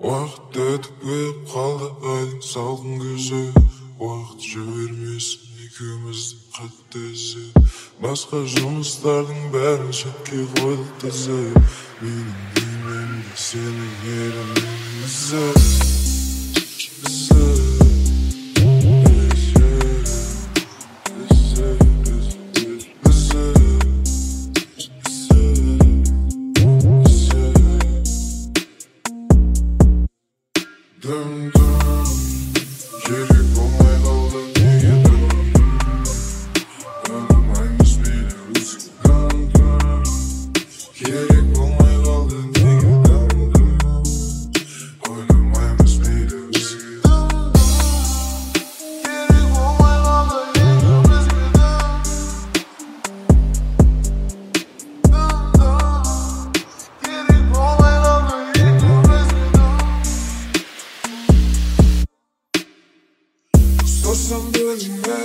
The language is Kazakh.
Уақыт өтіп келіп қалды айдың салқын күзі. Уақыт жібермесін екеуміздің қатты ізі. Басқа жұмыстардың бәрін шетке қойдық тізіп. Менің денемде сенің еліңнің ізі. Керек болмай қалды неге ойламаймыз мейлі өзіңді. Керек болмай қалды неге ойламаймыз мейлі өзіңді. Керек болмай қалды неге өзіңді. Керек болмай қалды неге өзіңді. Сорсам өзіңе